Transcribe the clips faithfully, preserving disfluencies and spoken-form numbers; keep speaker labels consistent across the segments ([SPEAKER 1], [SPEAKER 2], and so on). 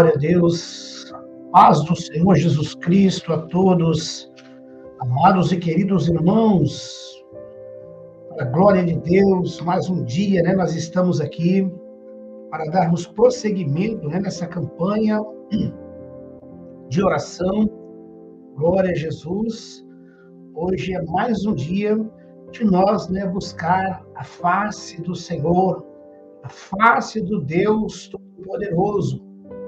[SPEAKER 1] Glória a Deus, paz do Senhor Jesus Cristo a todos, amados e queridos irmãos, para a glória de Deus, mais um dia, né, nós estamos aqui para darmos prosseguimento, né, nessa campanha de oração. Glória a Jesus. Hoje é mais um dia de nós, né, buscar a face do Senhor, a face do Deus Todo-Poderoso,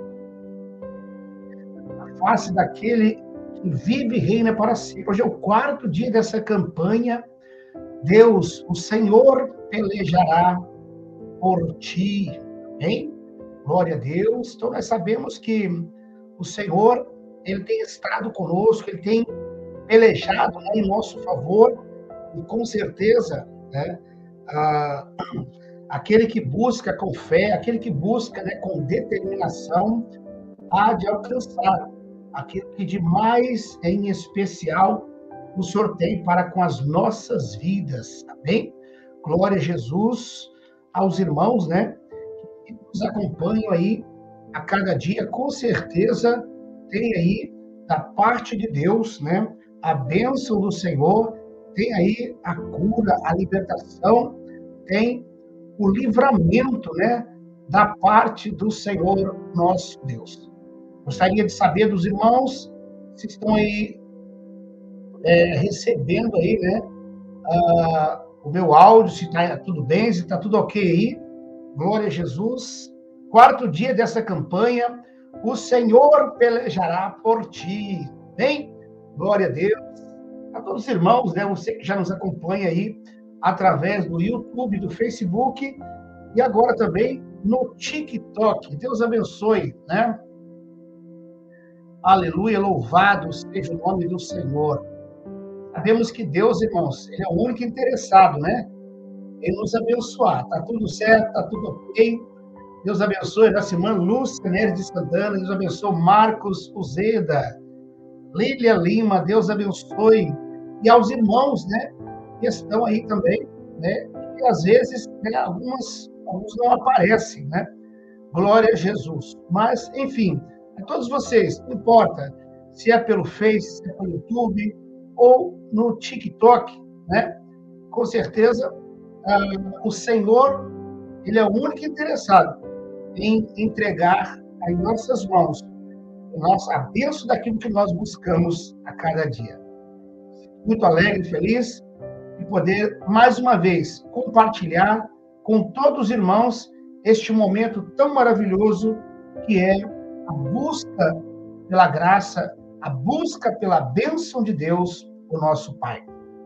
[SPEAKER 1] a face daquele que vive e reina para sempre. Hoje é o quarto dia dessa campanha. Deus, o Senhor, pelejará por ti. Amém? Glória a Deus. Então, nós sabemos que o Senhor, Ele tem estado conosco, Ele tem pelejado, né, em nosso favor, e com certeza, né, ah, aquele que busca com fé, aquele que busca, né, com determinação, há de alcançar aquilo que de mais em especial o Senhor tem para com as nossas vidas. Amém? Glória a Jesus, aos irmãos, né, que nos acompanham aí a cada dia, com certeza tem aí da parte de Deus, né, a bênção do Senhor, tem aí a cura, a libertação, tem o livramento, né, da parte do Senhor nosso Deus. Gostaria de saber dos irmãos se estão aí é, recebendo aí, né, uh, o meu áudio, se está tudo bem, se está tudo ok aí. Glória a Jesus. Quarto dia dessa campanha, o Senhor pelejará por ti. Bem? Glória a Deus. A todos os irmãos, né, você que já nos acompanha aí através do YouTube, do Facebook e agora também no TikTok. Deus abençoe, né? Aleluia, louvado seja o nome do Senhor. Sabemos que Deus, irmãos, Ele é o único interessado, né, em nos abençoar. Tá tudo certo, tá tudo ok. Deus abençoe nossa irmã Lúcia Neres de Santana, Deus abençoe Marcos Uzeda, Lília Lima, Deus abençoe. E aos irmãos, né, que estão aí também, né, que às vezes, né, algumas, alguns não aparecem, né? Glória a Jesus. Mas, enfim, a todos vocês, não importa se é pelo Face, se é pelo YouTube ou no TikTok, né? Com certeza, ah, o Senhor, Ele é o único interessado em entregar em nossas mãos nossa, a bênção daquilo que nós buscamos a cada dia. Muito alegre, feliz de poder, mais uma vez, compartilhar com todos os irmãos este momento tão maravilhoso que é a busca pela graça, a busca pela bênção de Deus, o nosso Pai.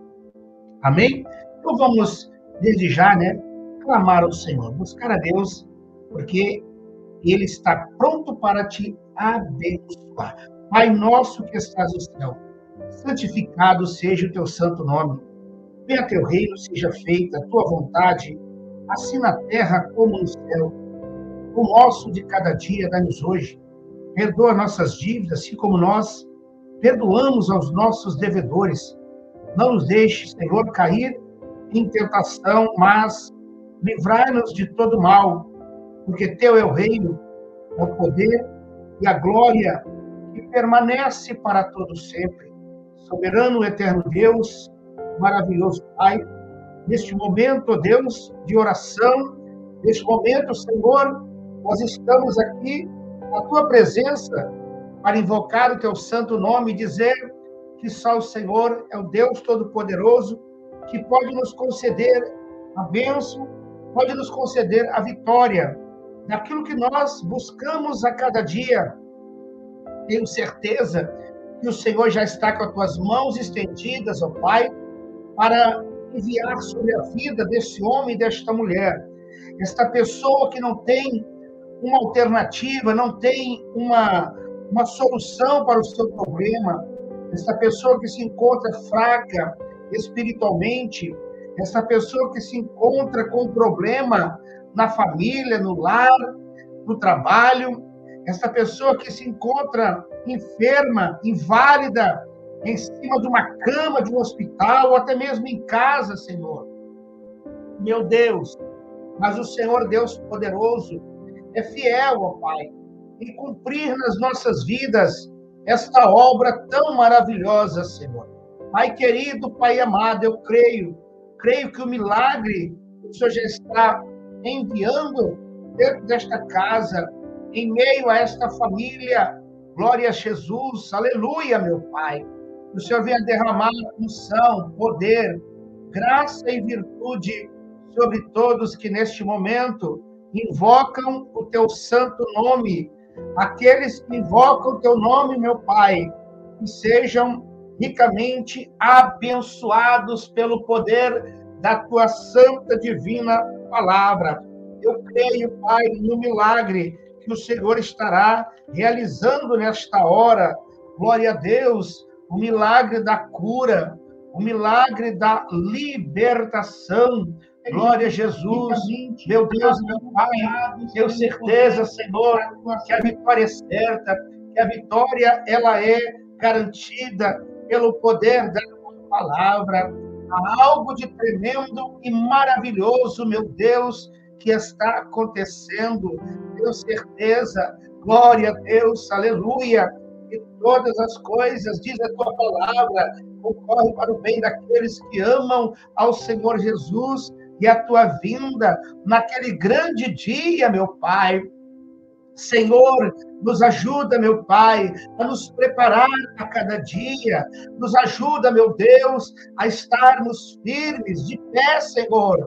[SPEAKER 1] Amém? Então vamos, desde já, né, clamar ao Senhor, buscar a Deus, porque Ele está pronto para te abençoar. Pai nosso que estás no céu, santificado seja o teu santo nome. Venha teu reino, seja feita a tua vontade, assim na terra como no céu. O nosso de cada dia dá-nos hoje. Perdoa nossas dívidas, assim como nós perdoamos aos nossos devedores. Não nos deixe, Senhor, cair em tentação, mas livrai-nos de todo mal, porque teu é o reino, é o poder e a glória que permanece para todo sempre. Soberano, eterno Deus, maravilhoso Pai, neste momento, ó Deus, de oração, neste momento, Senhor, nós estamos aqui na tua presença para invocar o teu santo nome e dizer que só o Senhor é o Deus Todo-Poderoso que pode nos conceder a bênção, pode nos conceder a vitória naquilo que nós buscamos a cada dia. Tenho certeza que o Senhor já está com as tuas mãos estendidas, ó Pai, para enviar sobre a vida desse homem e desta mulher. Esta pessoa que não tem uma alternativa, não tem uma, uma solução para o seu problema. Esta pessoa que se encontra fraca espiritualmente. Esta pessoa que se encontra com problema na família, no lar, no trabalho. Esta pessoa que se encontra enferma, inválida, em cima de uma cama de um hospital, ou até mesmo em casa, Senhor. Meu Deus, mas o Senhor, Deus poderoso, é fiel, ó Pai. e cumprir nas nossas vidas esta obra tão maravilhosa, Senhor. Pai querido, Pai amado, eu creio, creio que o milagre que o Senhor já está enviando dentro desta casa, em meio a esta família. Glória a Jesus, aleluia, meu Pai. O Senhor venha derramar unção, poder, graça e virtude sobre todos que neste momento invocam o teu santo nome. Aqueles que invocam o teu nome, meu Pai, que sejam ricamente abençoados pelo poder da tua santa divina palavra. Eu creio, Pai, no milagre que o Senhor estará realizando nesta hora. Glória a Deus, o milagre da cura, o milagre da libertação. Glória a Jesus, meu Deus, meu Pai, tenho certeza, Senhor, que a vitória é certa, que a vitória ela é garantida pelo poder da tua palavra. Há algo de tremendo e maravilhoso, meu Deus, que está acontecendo. Tenho certeza, glória a Deus, aleluia, que todas as coisas, diz a tua palavra, concorrem para o bem daqueles que amam ao Senhor Jesus, e a tua vinda naquele grande dia, meu Pai. Senhor, nos ajuda, meu Pai, a nos preparar a cada dia. Nos ajuda, meu Deus, a estarmos firmes, de pé, Senhor,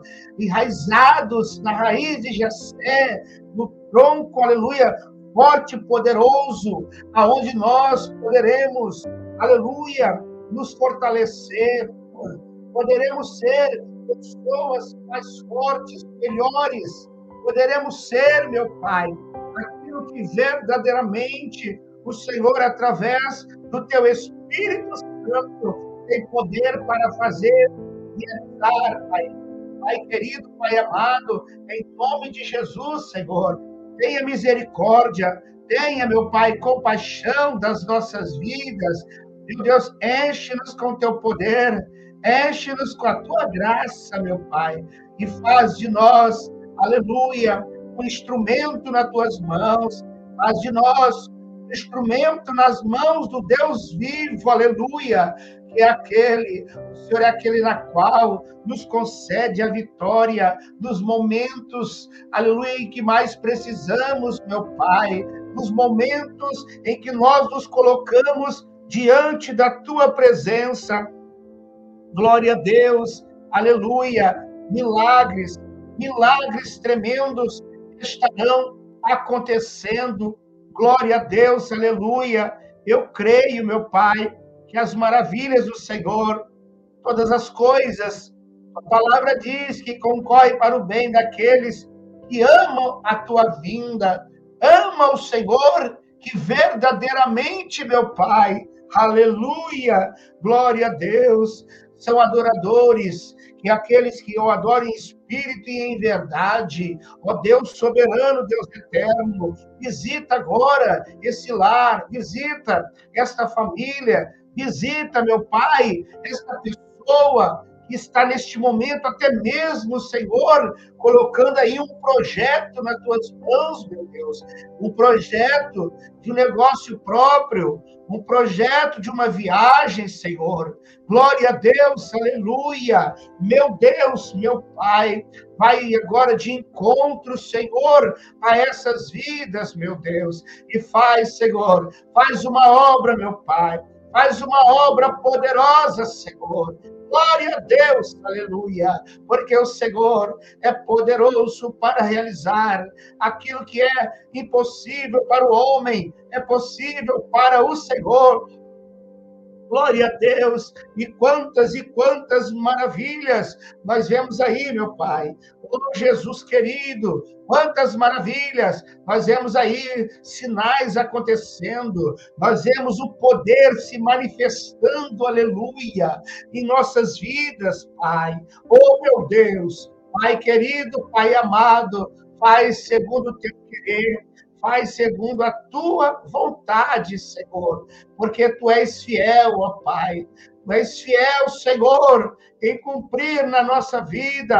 [SPEAKER 1] enraizados na raiz de Jessé, no tronco, aleluia, forte e poderoso, aonde nós poderemos, aleluia, nos fortalecer, poderemos ser pessoas mais fortes, melhores, poderemos ser, meu Pai, aquilo que verdadeiramente o Senhor, através do teu Espírito Santo, tem poder para fazer e realizar, Pai. Pai querido, Pai amado, em nome de Jesus, Senhor, tenha misericórdia, tenha, meu Pai, compaixão das nossas vidas. Meu Deus, enche-nos com teu poder, enche-nos com a tua graça, meu Pai, e faz de nós, aleluia, um instrumento nas tuas mãos, faz de nós um instrumento nas mãos do Deus vivo, aleluia, que é aquele, o Senhor é aquele na qual nos concede a vitória nos momentos, aleluia, em que mais precisamos, meu Pai, nos momentos em que nós nos colocamos diante da tua presença. Glória a Deus, aleluia, milagres, milagres tremendos estarão acontecendo. Glória a Deus, aleluia. Eu creio, meu Pai, que as maravilhas do Senhor, todas as coisas, a palavra diz que concorre para o bem daqueles que amam a tua vinda, ama o Senhor, que verdadeiramente, meu Pai, aleluia, glória a Deus, são adoradores, que aqueles que o adoram em espírito e em verdade, ó Deus soberano, Deus eterno, visita agora esse lar, visita esta família, visita, meu Pai, esta pessoa que está neste momento, até mesmo, Senhor, colocando aí um projeto nas tuas mãos, meu Deus, um projeto de um negócio próprio, um projeto de uma viagem, Senhor. Glória a Deus, aleluia. Meu Deus, meu Pai, vai agora de encontro, Senhor, a essas vidas, meu Deus, e faz, Senhor, faz uma obra, meu Pai, faz uma obra poderosa, Senhor. Glória a Deus, aleluia, porque o Senhor é poderoso para realizar aquilo que é impossível para o homem, é possível para o Senhor. Glória a Deus, e quantas e quantas maravilhas nós vemos aí, meu Pai. Oh, Jesus querido, quantas maravilhas, nós vemos aí sinais acontecendo, nós vemos o poder se manifestando, aleluia, em nossas vidas, Pai. Oh, meu Deus, Pai querido, Pai amado, faz segundo o teu querer, faz segundo a tua vontade, Senhor, porque tu és fiel, ó Pai. Tu és fiel, Senhor, em cumprir na nossa vida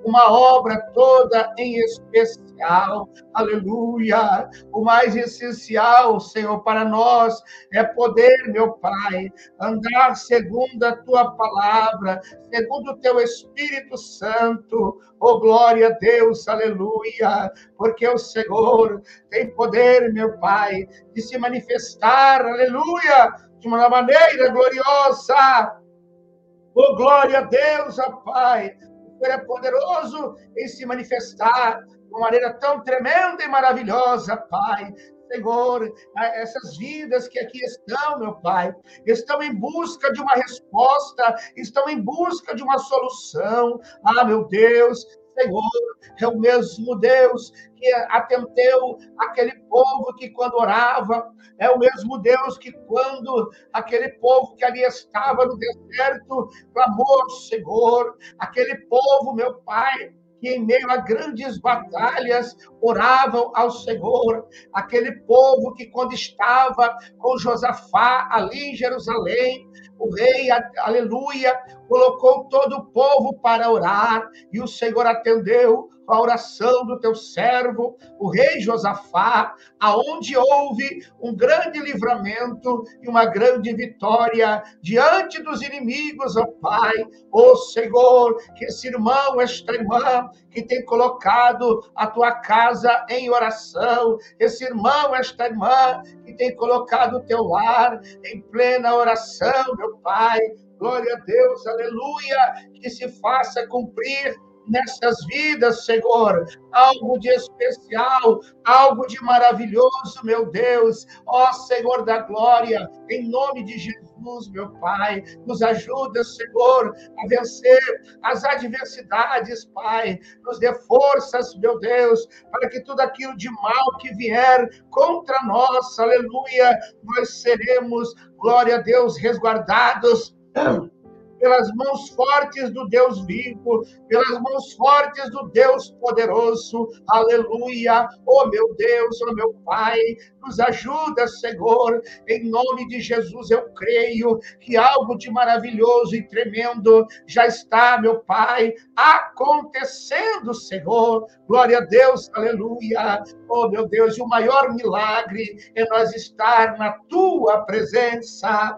[SPEAKER 1] uma obra toda em especial. Aleluia! O mais essencial, Senhor, para nós é poder, meu Pai, andar segundo a Tua palavra, segundo o Teu Espírito Santo. Oh, glória a Deus, aleluia! Porque o Senhor tem poder, meu Pai, de se manifestar, aleluia, de uma maneira gloriosa. Oh, glória a Deus, ó Pai. O Senhor é poderoso em se manifestar de uma maneira tão tremenda e maravilhosa, Pai. Senhor, essas vidas que aqui estão, meu Pai, estão em busca de uma resposta, estão em busca de uma solução. Ah, meu Deus, Senhor, é o mesmo Deus que atendeu aquele povo que quando orava, é o mesmo Deus que quando aquele povo que ali estava no deserto clamou ao Senhor, aquele povo, meu Pai, que em meio a grandes batalhas oravam ao Senhor, aquele povo que quando estava com Josafá ali em Jerusalém, o rei, aleluia, colocou todo o povo para orar, e o Senhor atendeu a oração do teu servo, o rei Josafá, aonde houve um grande livramento e uma grande vitória diante dos inimigos, ó Pai. Ó Senhor, que esse irmão, esta irmã, que tem colocado a tua casa em oração, esse irmão, esta irmã, que tem colocado o teu lar em plena oração, meu Pai, glória a Deus, aleluia, que se faça cumprir nessas vidas, Senhor, algo de especial, algo de maravilhoso, meu Deus, ó Senhor da glória, em nome de Jesus, meu Pai, nos ajuda, Senhor, a vencer as adversidades, Pai, nos dê forças, meu Deus, para que tudo aquilo de mal que vier contra nós, aleluia, nós seremos, glória a Deus, resguardados pelas mãos fortes do Deus vivo, pelas mãos fortes do Deus poderoso, aleluia, oh meu Deus, oh meu Pai, nos ajuda, Senhor, em nome de Jesus, eu creio que algo de maravilhoso e tremendo já está, meu Pai, acontecendo, Senhor, glória a Deus, aleluia, oh meu Deus, e o maior milagre é nós estar na Tua presença,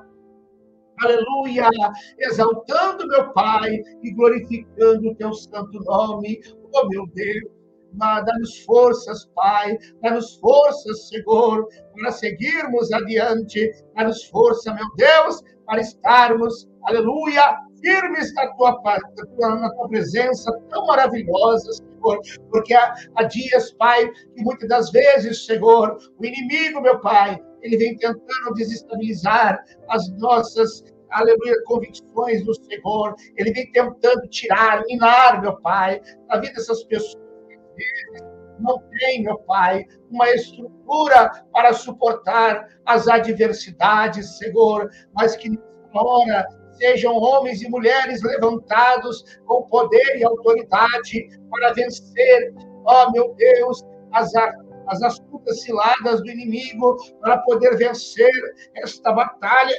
[SPEAKER 1] aleluia, exaltando meu Pai e glorificando o teu santo nome, oh meu Deus, dá-nos forças, Pai, dá-nos forças, Senhor, para seguirmos adiante, dá-nos força, meu Deus, para estarmos, aleluia, firmes na tua, na tua presença tão maravilhosa, Senhor, porque há, há dias, Pai, que muitas das vezes, Senhor, o inimigo, meu Pai, ele vem tentando desestabilizar as nossas, aleluia, convicções do Senhor. Ele vem tentando tirar, minar, meu Pai, a vida dessas pessoas que às vezes não têm, meu Pai, uma estrutura para suportar as adversidades, Senhor, mas que nessa hora sejam homens e mulheres levantados com poder e autoridade para vencer, ó meu Deus, as as astutas ciladas do inimigo para poder vencer esta batalha.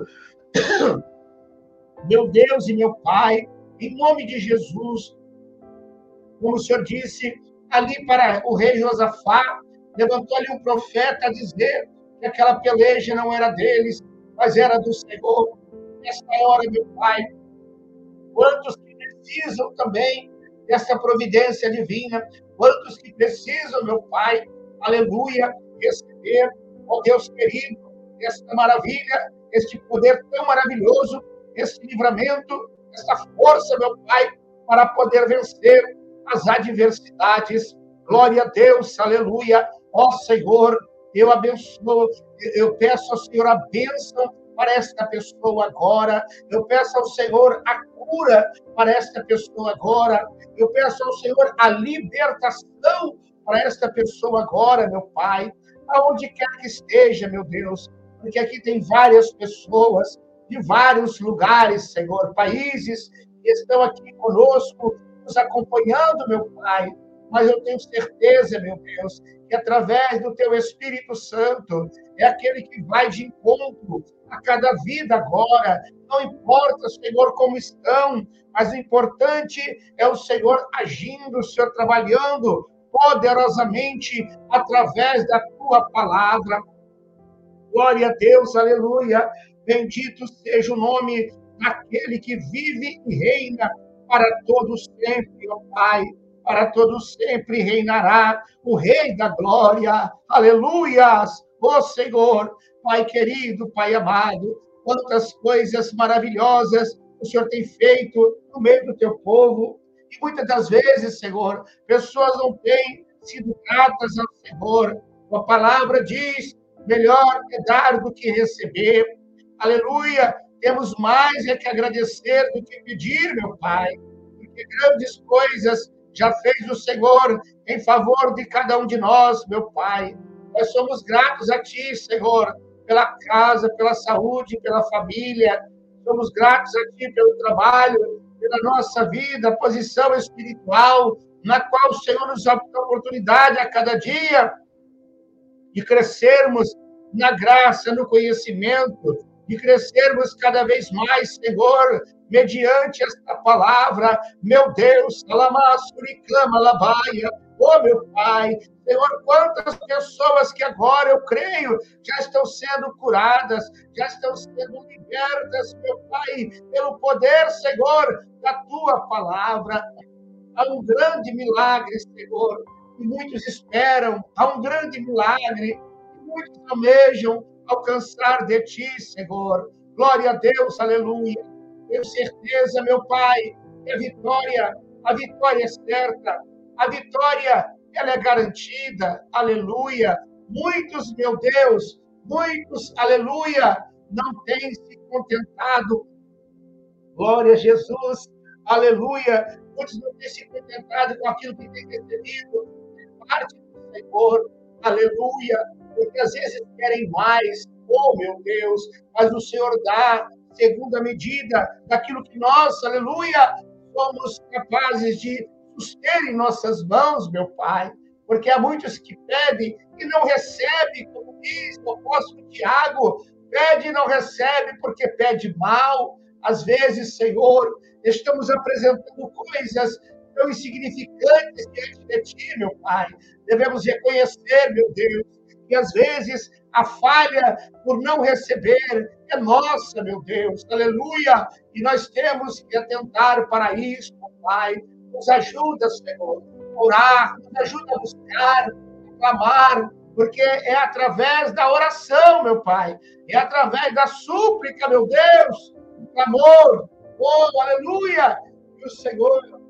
[SPEAKER 1] Meu Deus e meu Pai, em nome de Jesus, como o Senhor disse ali para o rei Josafá, levantou ali um profeta a dizer que aquela peleja não era deles, mas era do Senhor. Nesta hora, meu Pai, quantos que precisam também dessa providência divina, quantos que precisam, meu Pai, aleluia, receber, ó Deus querido, esta maravilha, este poder tão maravilhoso, este livramento, esta força, meu Pai, para poder vencer as adversidades. Glória a Deus, aleluia. Ó Senhor, eu abençoo, eu peço ao Senhor a bênção para esta pessoa agora. Eu peço ao Senhor a cura para esta pessoa agora. Eu peço ao Senhor a libertação para esta pessoa agora, meu Pai. Aonde quer que esteja, meu Deus. Porque aqui tem várias pessoas de vários lugares, Senhor, países que estão aqui conosco, nos acompanhando, meu Pai. Mas eu tenho certeza, meu Deus, que através do Teu Espírito Santo, é aquele que vai de encontro a cada vida agora. Não importa, Senhor, como estão, mas o importante é o Senhor agindo, o Senhor trabalhando poderosamente através da tua palavra. Glória a Deus, aleluia. Bendito seja o nome daquele que vive e reina para todos sempre, ó Pai. Para todos sempre reinará o Rei da Glória. Aleluias, ó Senhor, Pai querido, Pai amado, quantas coisas maravilhosas o Senhor tem feito no meio do teu povo. E muitas das vezes, Senhor, pessoas não têm sido gratas ao Senhor. A palavra diz: melhor é dar do que receber. Aleluia! Temos mais é que agradecer do que pedir, meu Pai, porque grandes coisas já fez o Senhor em favor de cada um de nós, meu Pai. Nós somos gratos a Ti, Senhor, pela casa, pela saúde, pela família. Somos gratos a Ti pelo trabalho, pela nossa vida, posição espiritual, na qual o Senhor nos dá a oportunidade a cada dia de crescermos na graça, no conhecimento, de crescermos cada vez mais, Senhor, mediante esta palavra. Meu Deus, Salamassuri, clama, Labaia, oh meu Pai, Senhor, quantas pessoas que agora, eu creio, já estão sendo curadas, já estão sendo libertas, meu Pai, pelo poder, Senhor, da Tua palavra. Há um grande milagre, Senhor, que muitos esperam, há um grande milagre que muitos almejam alcançar de Ti, Senhor. Glória a Deus, aleluia. Tenho certeza, meu Pai, que a vitória, a vitória é certa, a vitória, ela é garantida, aleluia. Muitos, meu Deus, muitos, aleluia, não têm se contentado. Glória a Jesus, aleluia. Muitos não têm se contentado com aquilo que têm recebido de parte do Senhor, aleluia, porque às vezes querem mais, oh meu Deus, mas o Senhor dá segundo a medida daquilo que nós, aleluia, somos capazes de suster em nossas mãos, meu Pai, porque há muitos que pedem e não recebem, como diz o apóstolo Tiago, pede e não recebe porque pede mal. Às vezes, Senhor, estamos apresentando coisas tão insignificantes diante de Ti, meu Pai. Devemos reconhecer, meu Deus, que às vezes a falha por não receber é nossa, meu Deus, aleluia, e nós temos que atentar para isso, meu Pai. Nos ajuda, Senhor, a orar, nos ajuda a buscar, a clamar, porque é através da oração, meu Pai, é através da súplica, meu Deus, do clamor, oh, aleluia, e o Senhor,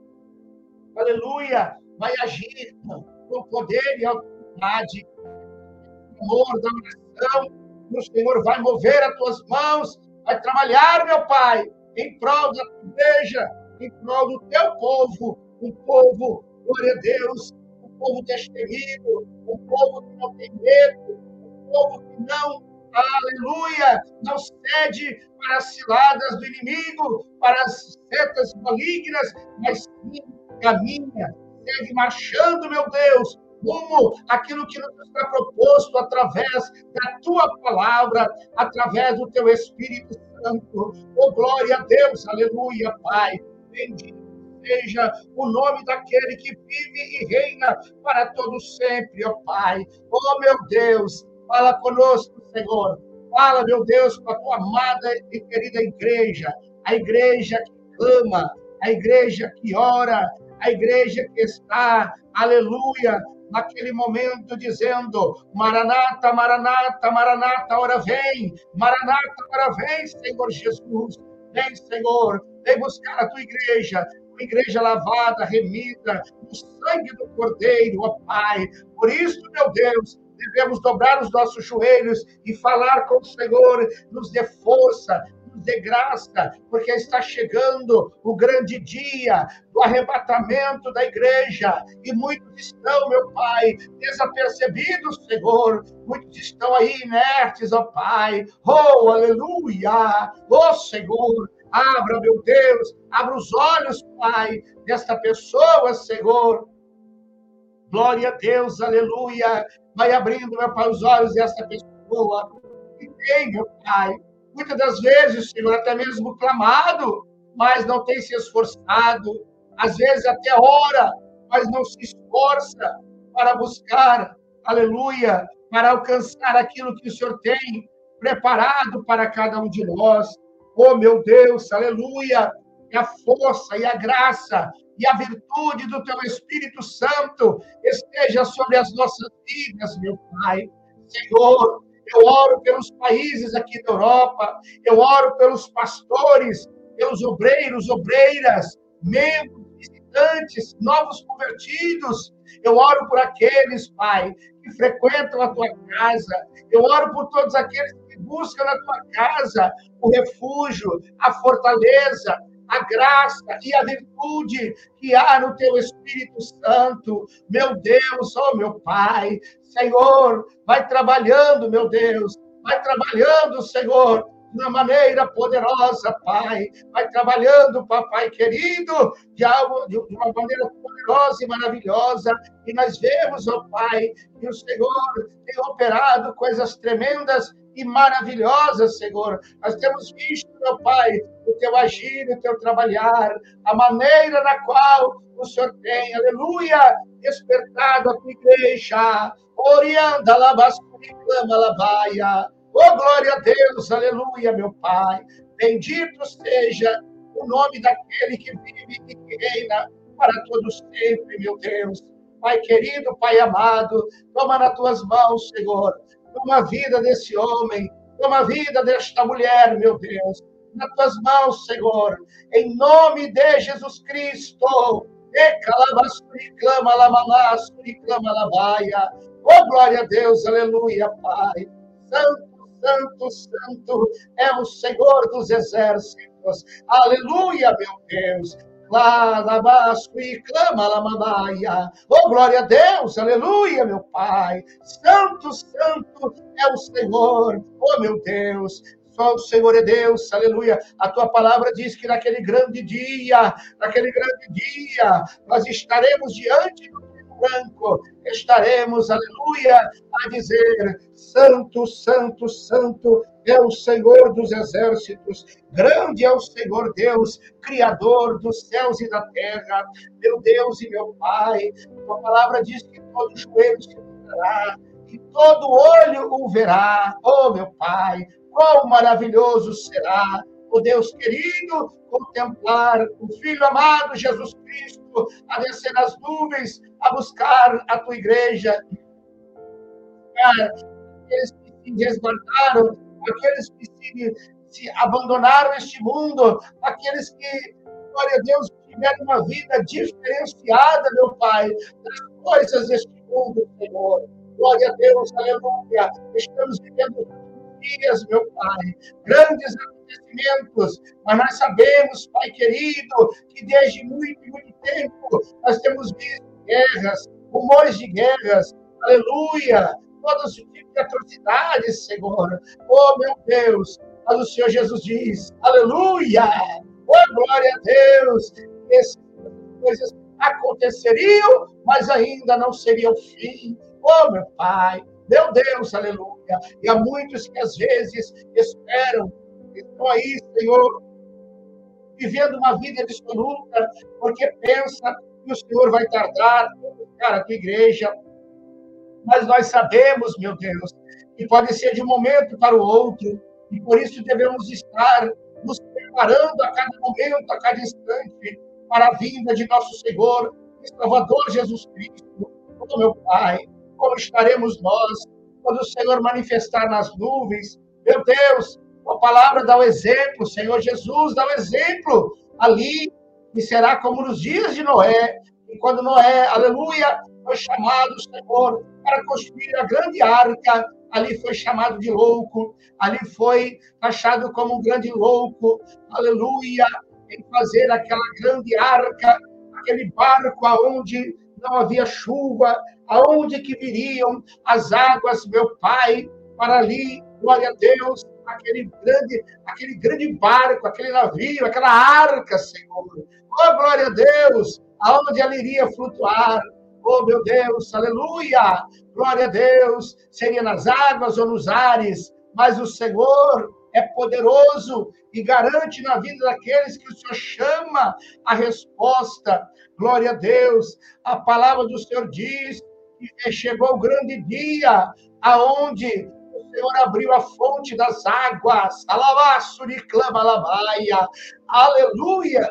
[SPEAKER 1] aleluia, vai agir com poder e autoridade, o amor da oração, o Senhor vai mover as tuas mãos, vai trabalhar, meu Pai, em prol da tua igreja, em prol do teu povo, um povo, glória a Deus, um povo destemido, um povo que não tem medo, um povo que não, aleluia, não cede para as ciladas do inimigo, para as setas malignas, mas sim caminha, segue marchando, meu Deus, rumo aquilo que nos está proposto através da tua palavra, através do teu Espírito Santo. Oh, glória a Deus, aleluia, Pai. Bendito seja o nome daquele que vive e reina para todo sempre, ó Pai. Oh, meu Deus, fala conosco, Senhor. Fala, meu Deus, com a tua amada e querida igreja, a igreja que clama, a igreja que ora, a igreja que está, aleluia, naquele momento dizendo: Maranata, Maranata, Maranata, ora vem, Maranata, ora vem, Senhor Jesus, vem, Senhor, vem buscar a tua igreja, uma igreja lavada, remida, no sangue do Cordeiro, ó Pai. Por isso, meu Deus, devemos dobrar os nossos joelhos e falar com o Senhor, nos dê força, nos dê graça, porque está chegando o grande dia do arrebatamento da igreja, e muitos estão, meu Pai, desapercebidos, Senhor, muitos estão aí inertes, ó Pai, oh, aleluia, oh, Senhor, abra, meu Deus, abra os olhos, Pai, desta pessoa, Senhor, glória a Deus, aleluia, vai abrindo, meu Pai, os olhos desta pessoa, que tem, meu Pai. Muitas das vezes, Senhor, até mesmo clamado, mas não tem se esforçado. Às vezes até ora, mas não se esforça para buscar, aleluia, para alcançar aquilo que o Senhor tem preparado para cada um de nós. Oh, meu Deus, aleluia, e a força e a graça e a virtude do Teu Espírito Santo esteja sobre as nossas vidas, meu Pai. Senhor, eu oro pelos países aqui da Europa, eu oro pelos pastores, pelos obreiros, obreiras, membros, visitantes, novos convertidos. Eu oro por aqueles, Pai, que frequentam a Tua casa. Eu oro por todos aqueles que buscam na Tua casa o refúgio, a fortaleza, a graça e a virtude que há no Teu Espírito Santo. Meu Deus, oh meu Pai, Senhor, vai trabalhando, meu Deus, vai trabalhando, Senhor, de uma maneira poderosa, Pai, vai trabalhando, papai querido, de, algo, de uma maneira poderosa e maravilhosa, e nós vemos, ó Pai, que o Senhor tem operado coisas tremendas e maravilhosas, Senhor. Nós temos visto, meu Pai, o Teu agir, o Teu trabalhar, a maneira na qual o Senhor tem, aleluia, despertado a Tua igreja, orianda, labasturi, clama, labaia. Oh, glória a Deus, aleluia, meu Pai. Bendito seja o nome daquele que vive e que reina para todos sempre, meu Deus. Pai querido, Pai amado, toma nas Tuas mãos, Senhor. Toma a vida desse homem, toma a vida desta mulher, meu Deus. Nas Tuas mãos, Senhor. Em nome de Jesus Cristo. E calabasturi, clama, lamalasturi, clama, labaia. Oh, glória a Deus, aleluia, Pai. Santo, Santo, Santo é o Senhor dos exércitos. Aleluia, meu Deus. Lalabasqui, clama, lamamaia. Oh, glória a Deus, aleluia, meu Pai. Santo, Santo é o Senhor. Oh, meu Deus. Só o Senhor é Deus, aleluia. A Tua palavra diz que naquele grande dia, naquele grande dia, nós estaremos diante do branco, estaremos, aleluia, a dizer: Santo, Santo, Santo é o Senhor dos exércitos, grande é o Senhor Deus, Criador dos céus e da terra, meu Deus e meu Pai. A palavra diz que todo joelho se dobrará, e todo olho o verá. Oh, meu Pai, quão maravilhoso será, oh Deus querido, contemplar o Filho amado Jesus Cristo a descer nas nuvens, a buscar a Tua igreja. Aqueles que se resguardaram, aqueles que se, se abandonaram este mundo, aqueles que, glória a Deus, tiveram uma vida diferenciada, meu Pai, das coisas deste mundo, Senhor. Glória a Deus, aleluia. Estamos vivendo dias, meu Pai, grandes acontecimentos, mas nós sabemos, Pai querido, que desde muito, muito tempo nós temos visto guerras, rumores de guerras, aleluia, todos os tipos de atrocidades, Senhor. Oh, meu Deus, mas o Senhor Jesus diz, aleluia, oh, glória a Deus, essas coisas aconteceriam, mas ainda não seria o fim. Oh, meu Pai, meu Deus, aleluia. E há muitos que às vezes esperam, estão aí, Senhor, vivendo uma vida dissoluta, porque pensa que o Senhor vai tardar para buscar a Tua igreja. Mas nós sabemos, meu Deus, que pode ser de um momento para o outro, e por isso devemos estar nos preparando a cada momento, a cada instante, para a vinda de nosso Senhor e Salvador Jesus Cristo. Oh, meu Pai, como estaremos nós quando o Senhor manifestar nas nuvens? Meu Deus, a palavra dá o exemplo, Senhor Jesus dá o exemplo ali, que será como nos dias de Noé, e quando Noé, aleluia, foi chamado, Senhor, para construir a grande arca, ali foi chamado de louco, ali foi achado como um grande louco, aleluia, em fazer aquela grande arca, aquele barco aonde não havia chuva, aonde que viriam as águas, meu Pai, para ali, glória a Deus, aquele grande, aquele grande barco, aquele navio, aquela arca, Senhor. Oh, glória a Deus, aonde ela iria flutuar. Oh, meu Deus, aleluia, glória a Deus, seria nas águas ou nos ares, mas o Senhor é poderoso e garante na vida daqueles que o Senhor chama a resposta. Glória a Deus. A palavra do Senhor diz que chegou o grande dia aonde o Senhor abriu a fonte das águas. Alavaçuriclamalabaia. Aleluia.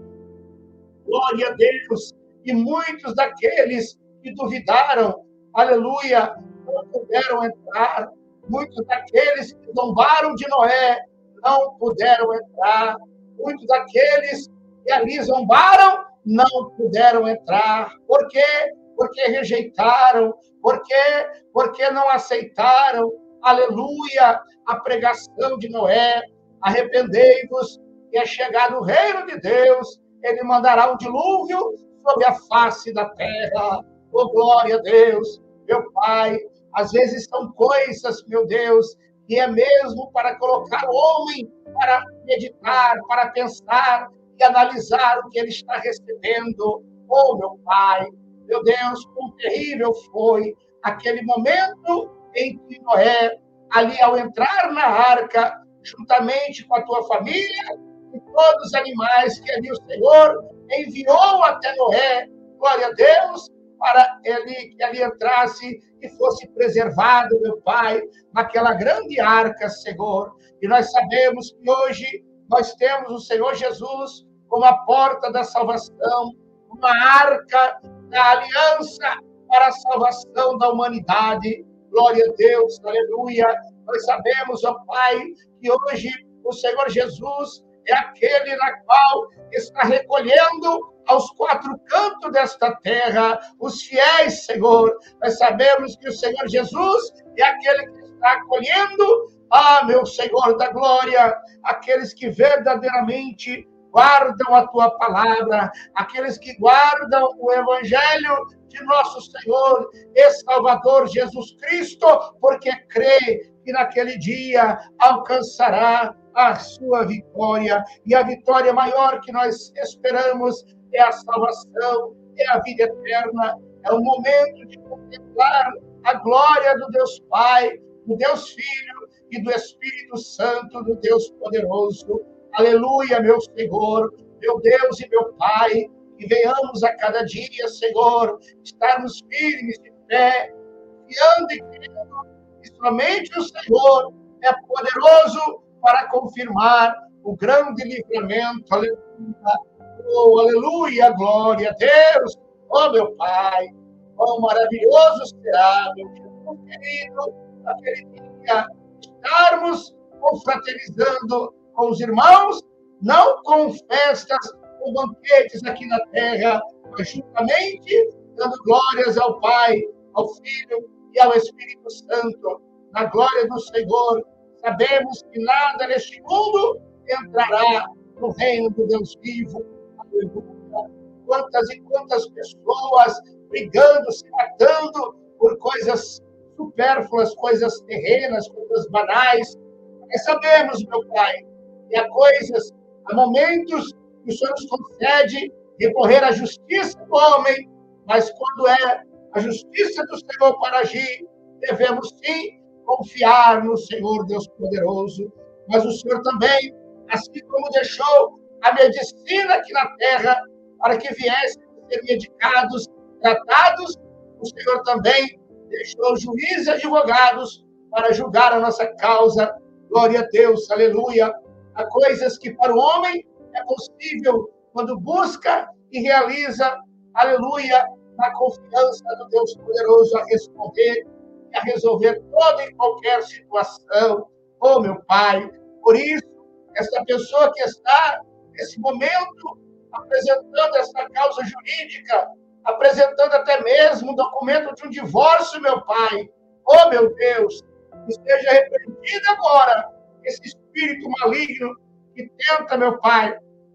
[SPEAKER 1] Glória a Deus. E muitos daqueles que duvidaram, aleluia, não puderam entrar. Muitos daqueles que zombaram de Noé não puderam entrar. Muitos daqueles que ali zombaram não puderam entrar. Por quê? Porque rejeitaram. Por quê? Porque não aceitaram, aleluia, a pregação de Noé. Arrependei-vos, e é chegado o reino de Deus. Ele mandará um dilúvio sobre a face da terra. Oh, glória a Deus, meu Pai. Às vezes são coisas, meu Deus, que é mesmo para colocar o homem para meditar, para pensar e analisar o que ele está recebendo. Oh, meu Pai, meu Deus, quão terrível foi aquele momento em que Noé, ali ao entrar na arca, juntamente com a tua família e todos os animais que ali o Senhor enviou até Noé, glória a Deus, para ele, que ali entrasse e fosse preservado, meu Pai, naquela grande arca, Senhor. E nós sabemos que hoje nós temos o Senhor Jesus como a porta da salvação, uma arca da aliança para a salvação da humanidade. Glória a Deus, aleluia. Nós sabemos, ó Pai, que hoje o Senhor Jesus é aquele na qual está recolhendo aos quatro cantos desta terra os fiéis, Senhor. Nós sabemos que o Senhor Jesus é aquele que está acolhendo, ah, meu Senhor da glória, aqueles que verdadeiramente guardam a tua palavra, aqueles que guardam o evangelho de nosso Senhor e Salvador Jesus Cristo, porque crê que naquele dia alcançará a sua vitória. E a vitória maior que nós esperamos é a salvação, é a vida eterna. É o momento de contemplar a glória do Deus Pai, do Deus Filho e do Espírito Santo, do Deus poderoso. Aleluia, meu Senhor, meu Deus e meu Pai, que venhamos a cada dia, Senhor, estarmos firmes de fé, confiando e crendo que somente o Senhor é poderoso para confirmar o grande livramento. Aleluia. Oh, aleluia, glória a Deus. Oh, meu Pai, quão maravilhoso será, meu Jesus querido, naquele dia, estarmos confraternizando com os irmãos, não com festas, com banquetes aqui na terra, mas juntamente dando glórias ao Pai, ao Filho e ao Espírito Santo. Na glória do Senhor, sabemos que nada neste mundo entrará no reino do Deus vivo. Aleluia. Quantas e quantas pessoas brigando, se matando por coisas supérfluas, coisas terrenas, coisas banais. Mas sabemos, meu Pai, que há coisas, há momentos que o Senhor nos concede recorrer à justiça do homem, mas quando é a justiça do Senhor para agir, devemos sim confiar no Senhor Deus poderoso. Mas o Senhor também, assim como deixou a medicina aqui na terra para que viessem a ser medicados, tratados, o Senhor também deixou juízes e advogados para julgar a nossa causa. Glória a Deus, aleluia. Há coisas que para o homem é possível quando busca e realiza, aleluia, na confiança do Deus poderoso a responder e a resolver toda e qualquer situação. Oh, meu Pai, por isso, essa pessoa que está nesse momento apresentando essa causa jurídica, apresentando até mesmo um documento de um divórcio, meu Pai, oh, meu Deus, esteja repreendido agora esse espírito maligno que tenta, meu Pai,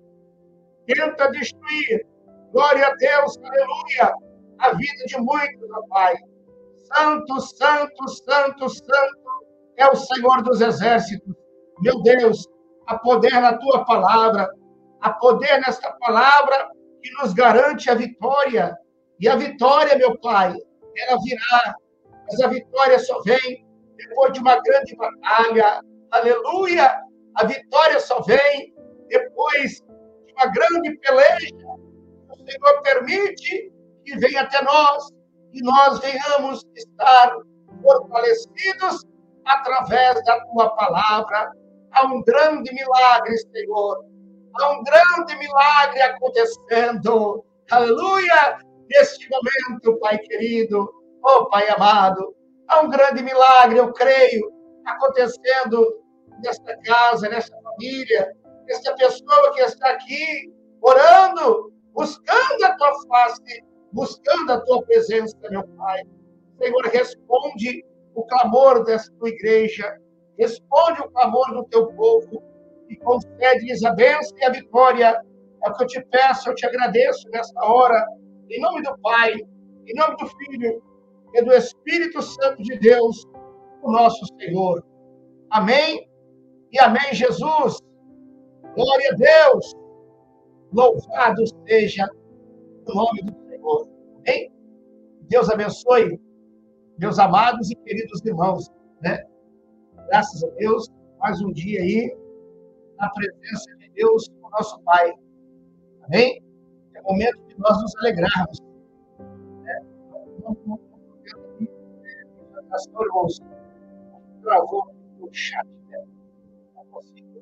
[SPEAKER 1] tenta destruir, glória a Deus, aleluia, a vida de muitos, meu Pai. Santo, santo, santo, santo é o Senhor dos exércitos. Meu Deus, há poder na tua palavra, há poder nesta palavra que nos garante a vitória. E a vitória, meu Pai, ela virá, mas a vitória só vem depois de uma grande batalha, aleluia, a vitória só vem depois de uma grande peleja. O Senhor permite que venha até nós, e nós venhamos estar fortalecidos através da tua palavra. Há um grande milagre, Senhor. Há um grande milagre acontecendo. Aleluia! Neste momento, Pai querido, oh Pai amado, há um grande milagre, eu creio, acontecendo nesta casa, nesta família, nesta pessoa que está aqui orando, buscando a tua face, buscando a tua presença, meu Pai. Senhor, responde o clamor dessa tua igreja, responde o clamor do teu povo e concede-lhes a bênção e a vitória. É o que eu te peço, eu te agradeço nessa hora, em nome do Pai, em nome do Filho e do Espírito Santo de Deus, o nosso Senhor. Amém e amém, Jesus. Glória a Deus. Louvado seja o nome do Senhor. Amém? Deus abençoe, meus amados e queridos irmãos, né? Graças a Deus, mais um dia aí, na presença de Deus, o nosso Pai. Amém? É momento de nós nos alegrarmos. Né? Não, não, não, irmãos, travou o chat, né? Não consigo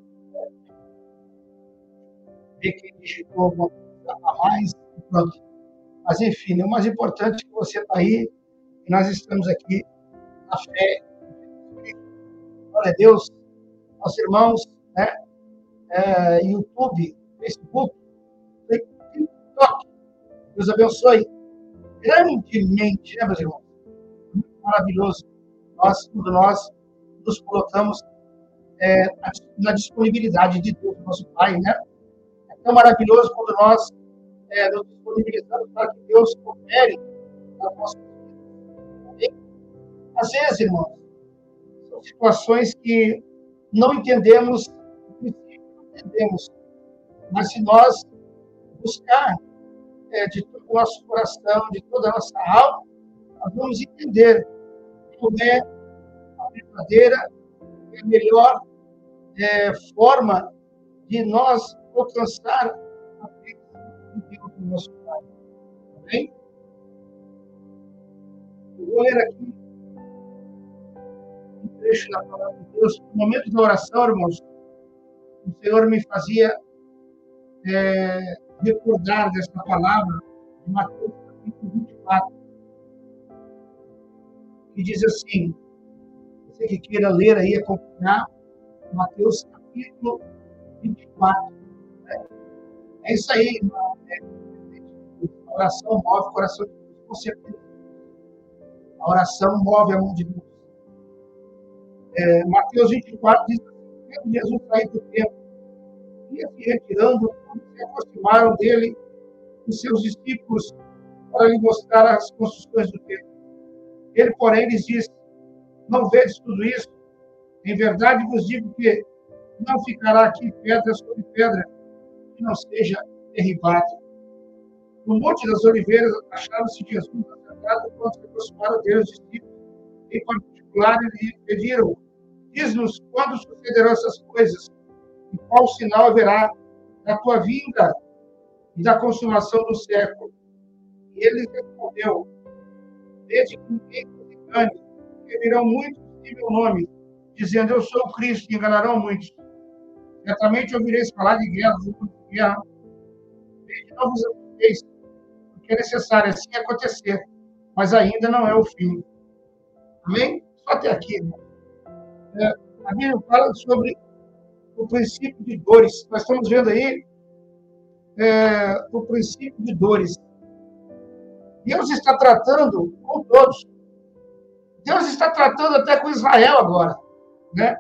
[SPEAKER 1] ver quem digitou alguma coisa a mais. Pronto. Mas, enfim, o mais importante é que você está aí e nós estamos aqui na fé. Glória a Deus, nossos irmãos, né? É, YouTube, Facebook, TikTok. Deus abençoe grandemente, né, meus irmãos? Muito maravilhoso. Nós, quando nós nos colocamos é, na disponibilidade de Deus, nosso Pai, né? É tão maravilhoso quando nós é, nos disponibilizamos para que Deus opere na nossa vida. Às vezes, irmãos, são situações que não entendemos, não entendemos, mas se nós buscar é, de todo o nosso coração, de toda a nossa alma, nós vamos entender como é a verdadeira e a melhor é, forma de nós alcançar a bênção de Deus no nosso Pai. Amém? Eu vou ler aqui um trecho da palavra de Deus. No momento da oração, irmãos, o Senhor me fazia é, recordar dessa palavra de Mateus capítulo vinte e quatro, que diz assim, você que queira ler aí, acompanhar, Mateus capítulo vinte e quatro. Né? É isso aí, irmão. É, a oração move o coração de Deus, com certeza. A oração move a mão de Deus. É, Mateus vinte e quatro diz assim, Jesus saiu do templo, ia se retirando, se aproximaram dele os seus discípulos para lhe mostrar as construções do templo. Ele, porém, lhes disse, não vedes tudo isso? Em verdade vos digo que não ficará aqui pedra sobre pedra que não seja derribado. No Monte das Oliveiras acharam-se Jesus assentado quando se aproximaram dele os discípulos. Em particular, lhe pediram, diz-nos quando sucederão essas coisas e qual sinal haverá da tua vinda e da consumação do século. E ele respondeu, desde que ninguém se engane, porque virão muitos em meu nome, dizendo, eu sou o Cristo, e enganarão muitos. Certamente ouvireis falar de guerra, de guerra. Desde não vos aviseis, porque é necessário assim acontecer, mas ainda não é o fim. Amém? Só até aqui. É, a Bíblia fala sobre o princípio de dores. Nós estamos vendo aí é, o princípio de dores. Deus está tratando com todos. Deus está tratando até com Israel agora, né?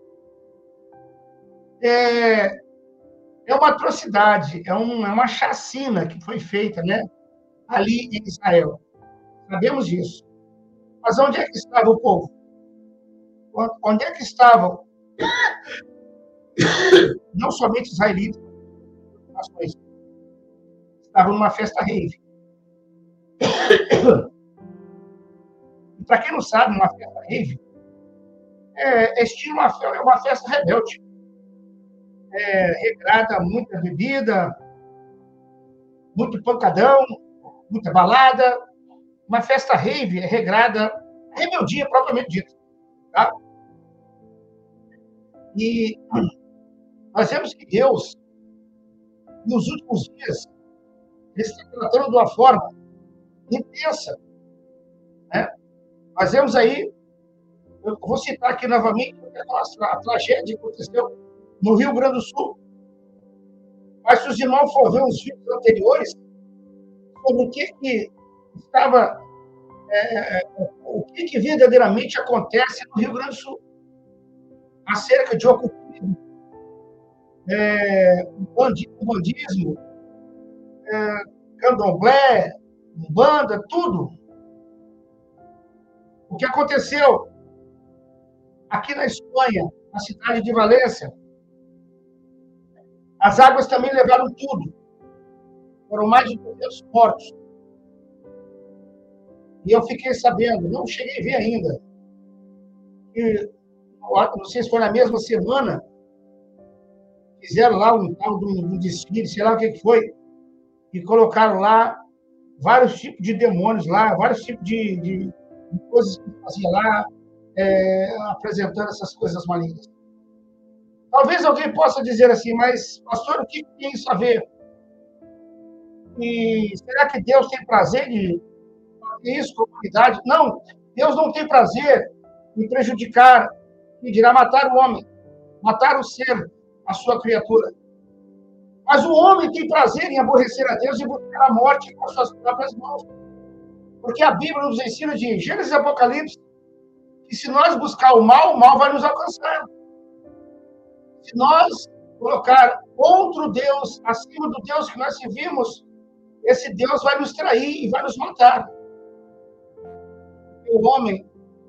[SPEAKER 1] É, é uma atrocidade, é, um, é uma chacina que foi feita, né? Ali em Israel. Sabemos disso. Mas onde é que estava o povo? Onde é que estavam? Não somente israelitas, nações. Estavam numa festa rave. E para quem não sabe, numa festa rave, é, é estilo uma, é uma festa rebelde. É, regrada, muita bebida, muito pancadão, muita balada. Uma festa rave é regrada, rebeldia propriamente dita. Tá? E nós vemos que Deus, nos últimos dias, ele está tratando de uma forma intensa. Né? Nós vemos aí, eu vou citar aqui novamente a tragédia que aconteceu no Rio Grande do Sul. Mas se os irmãos for ver os vídeos anteriores, sobre o que, que estava, é, o que, que verdadeiramente acontece no Rio Grande do Sul, acerca de ocultismo, é, bandismo, é, candomblé, umbanda, tudo. O que aconteceu aqui na Espanha, na cidade de Valência, as águas também levaram tudo. Foram mais de duzentos mortos. E eu fiquei sabendo, não cheguei a ver ainda, que, não sei se foi na mesma semana, fizeram lá um tal de um desfile, sei lá o que foi, e colocaram lá vários tipos de demônios lá, vários tipos de, de, de coisas que fazia lá, é, apresentando essas coisas malignas. Talvez alguém possa dizer assim, mas, pastor, o que tem isso a ver? E será que Deus tem prazer em fazer isso com a humanidade? Não, Deus não tem prazer em prejudicar, e dirá matar o homem, matar o ser, a sua criatura. Mas o homem tem prazer em aborrecer a Deus e buscar a morte com as suas próprias mãos. Porque a Bíblia nos ensina de Gênesis e Apocalipse que se nós buscar o mal, o mal vai nos alcançar. Se nós colocar outro Deus acima do Deus que nós servimos, esse Deus vai nos trair e vai nos matar. O homem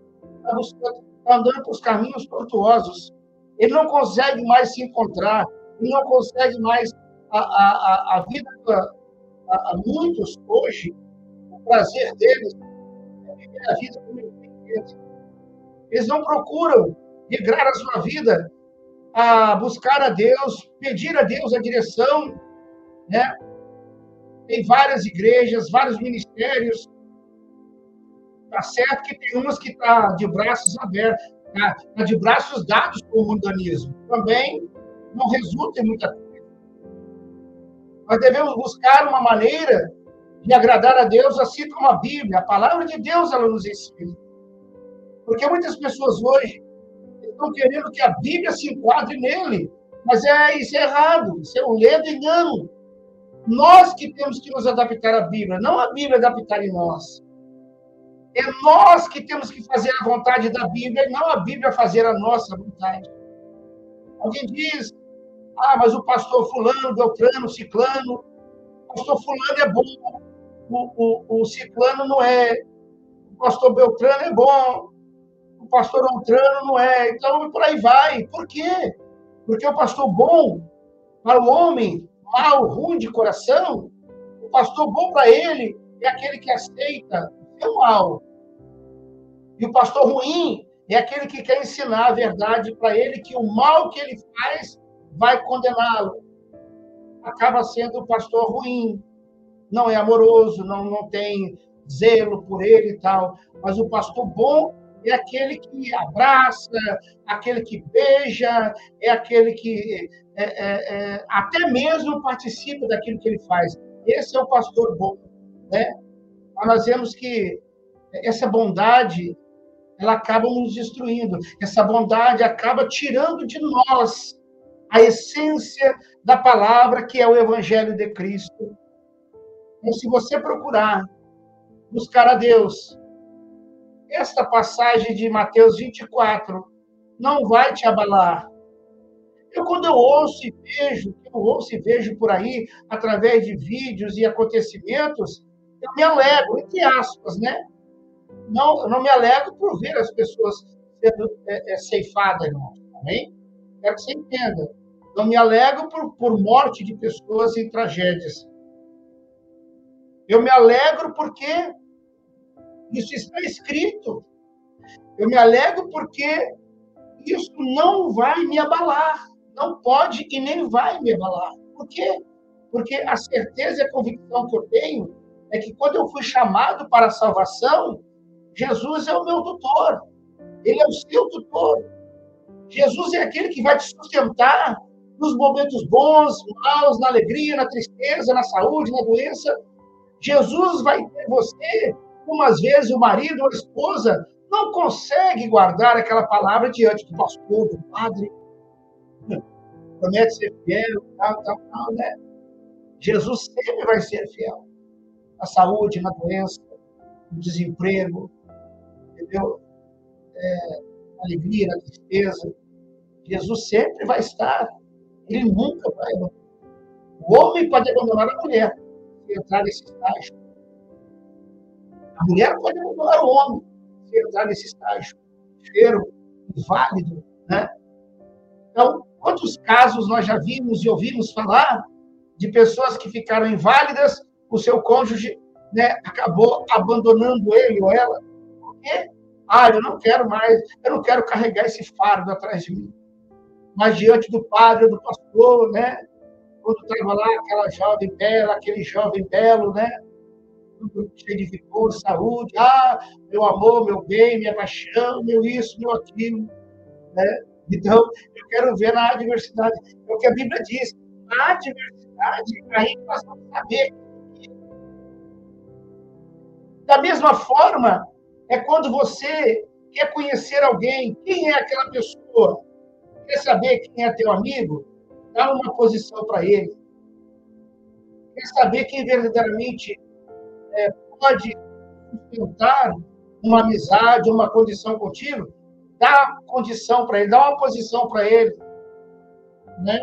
[SPEAKER 1] está andando por caminhos tortuosos. Ele não consegue mais se encontrar. Ele não consegue mais... A, a, a vida... A, a muitos, hoje, o prazer deles é viver a vida como eles têm. Eles não procuram regrar a sua vida a buscar a Deus, pedir a Deus a direção, né? Tem várias igrejas, vários ministérios. Tá certo que tem umas que estão tá de braços abertos, tá, tá de braços dados com o mundanismo. Também não resulta em muita coisa. Nós devemos buscar uma maneira de agradar a Deus, assim como a Bíblia, a palavra de Deus, ela nos ensina. Porque muitas pessoas hoje estão querendo que a Bíblia se enquadre nele, mas é, isso é errado, isso é um ledo engano. Nós que temos que nos adaptar à Bíblia, não a Bíblia adaptar em nós. É nós que temos que fazer a vontade da Bíblia, e não a Bíblia fazer a nossa vontade. Alguém diz, ah, mas o pastor fulano, Beltrano, Ciclano, o pastor fulano é bom, o, o, o Ciclano não é, o pastor Beltrano é bom, o pastor Beltrano não é, então por aí vai. Por quê? Porque o pastor bom, para o homem mau, ruim de coração, o pastor bom para ele é aquele que aceita o seu mal. E o pastor ruim é aquele que quer ensinar a verdade para ele, que o mal que ele faz vai condená-lo. Acaba sendo o pastor ruim. Não é amoroso, não, não tem zelo por ele e tal. Mas o pastor bom é aquele que abraça, aquele que beija, é aquele que é, é, é, até mesmo participa daquilo que ele faz. Esse é o pastor bom, né? Mas nós vemos que essa bondade, ela acaba nos destruindo. Essa bondade acaba tirando de nós a essência da palavra, que é o Evangelho de Cristo. Então, se você procurar buscar a Deus, esta passagem de Mateus vinte e quatro não vai te abalar. Eu, quando eu ouço e vejo, eu ouço e vejo por aí, através de vídeos e acontecimentos, eu me alegro, entre aspas, né? Não, eu não me alegro por ver as pessoas sendo é, é, ceifadas, irmão. Amém? Quero que você entenda. Eu me alegro por, por morte de pessoas em tragédias. Eu me alegro porque isso está escrito. Eu me alegro porque isso não vai me abalar. Não pode e nem vai me abalar. Por quê? Porque a certeza e a convicção que eu tenho é que quando eu fui chamado para a salvação, Jesus é o meu tutor. Ele é o seu tutor. Jesus é aquele que vai te sustentar nos momentos bons, maus, na alegria, na tristeza, na saúde, na doença. Jesus vai ter você, como às vezes o marido ou a esposa não consegue guardar aquela palavra diante do pastor, do padre. Promete ser fiel, tal, tal, tal, né? Jesus sempre vai ser fiel. Na saúde, na doença, no desemprego, entendeu? É, na alegria, na tristeza. Jesus sempre vai estar. Ele nunca vai abandonar. O homem pode abandonar a mulher se entrar nesse estágio. A mulher pode abandonar o homem se entrar nesse estágio. Enfermo, inválido, né? Então, quantos casos nós já vimos e ouvimos falar de pessoas que ficaram inválidas, o seu cônjuge, né, acabou abandonando ele ou ela. Por quê? Ah, eu não quero mais, eu não quero carregar esse fardo atrás de mim. Mas diante do padre ou do pastor, né, quando estava lá aquela jovem bela, aquele jovem belo, né, cheio de vigor, saúde, ah, meu amor, meu bem, minha paixão, meu isso, meu aquilo, né? Então, eu quero ver na adversidade. É o que a Bíblia diz. Na adversidade, aí nós vamos saber. Da mesma forma, é quando você quer conhecer alguém, quem é aquela pessoa, quer saber quem é teu amigo, dá uma posição para ele. Quer saber quem verdadeiramente é, pode sustentar uma amizade, uma condição contigo, dá condição para ele, dá uma posição para ele, né?